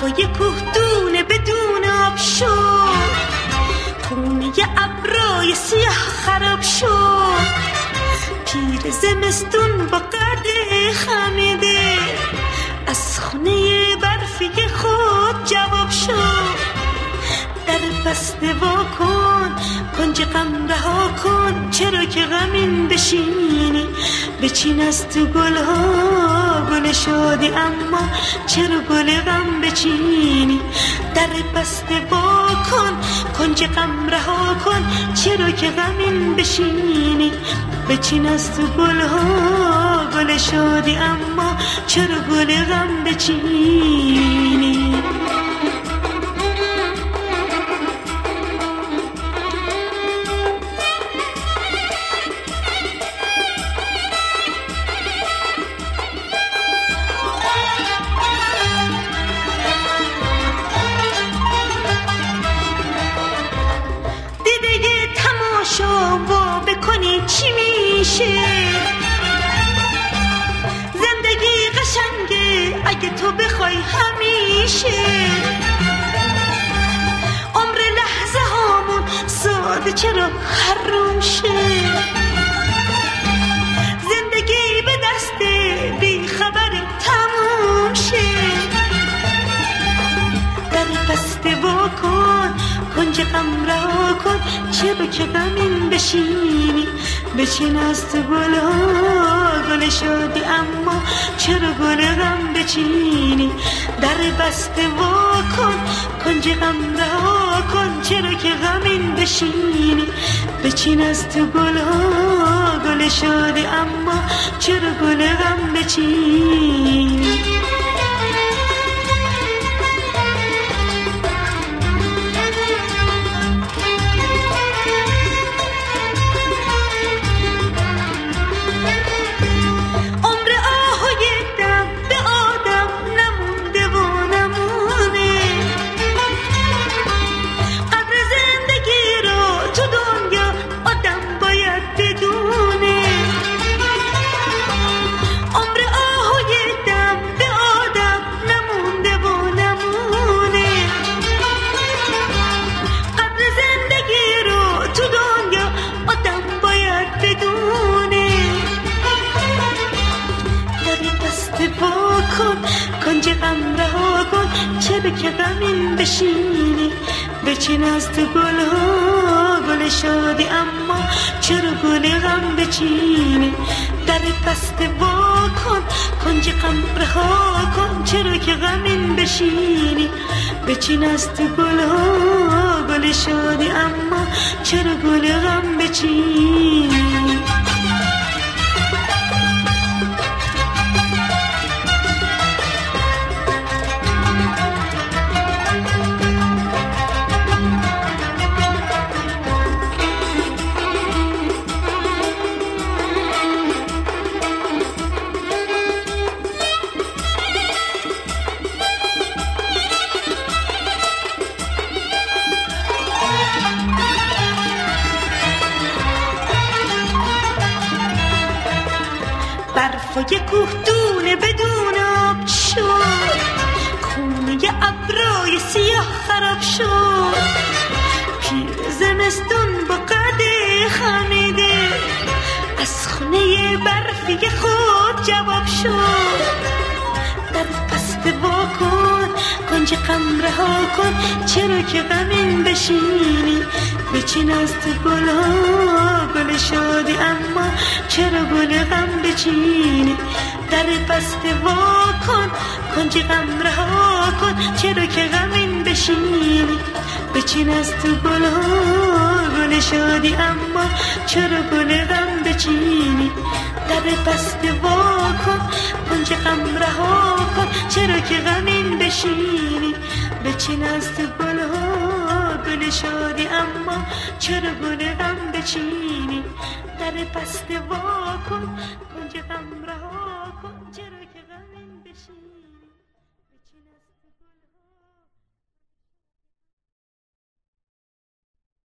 برفای کوهدونه بدون آب شد، خونه ابرای سیاه خراب شد، پیر زمستون با قد خمیده از خونه برفی خود جواب شد. در بسته وا کن، کنج غم رها کن، چرا که غمین بشینی بچین از تو گلها گل شادی، اما چرا گل غم بچینی؟ در بسته وا کن، کنج غم رها کن، چرا که غمین بشینی بچین از تو گلها گل شادی، اما چرا گل غم بچینی؟ شما بکنی چی میشه؟ زندگی قشنگه اگه تو بخوای همیشه، عمر لحظه هامون ساده چرا حروم شه؟ زندگی به دست بی خبر تموم شه. در بسته وا کن، کنج غم رها کن، چرا که غمین بشینی بچین از تو گلها گل شادی، اما چرا گل غم بچینی؟ در بسته وا کن، کنج غم رها کن، چرا که غمین بشینی بچین از تو گلها گل شادی، اما چرا گل غم بچینی؟ کنج غم رها کن، چرا که غمین بشینی بچین از تو گلها گل شادی، اما چرا گل غم بچینی؟ در بسته وا کن، کنج غم رها کن، چرا که غمین بشینی بچین از تو گلها گل شادی، اما چرا گل غم بچینی؟ برفای کوهدونه بدون آب شد، خونه ابرای سیاه خراب شد، پیر زمستون با قد خمیده از خونه برفی خود جواب شد. در بسته وا کن، کنج غم رها کن، چرا که غمین بشینی بچین از تو گلها گل شادی، اما چرا گل غم بچینی؟ در بسته وا کن، کنج غم رها کن، چرا که غمین بشینی بچین از تو گلها گل شادی، اما چرا گل غم بچینی؟ در بسته وا کن، کنج غم رها کن، چرا که غمین بشینی بچین از تو گلها گل شادی، اما چرا گل غم بچینی؟ در بسته وا کن، کنج غم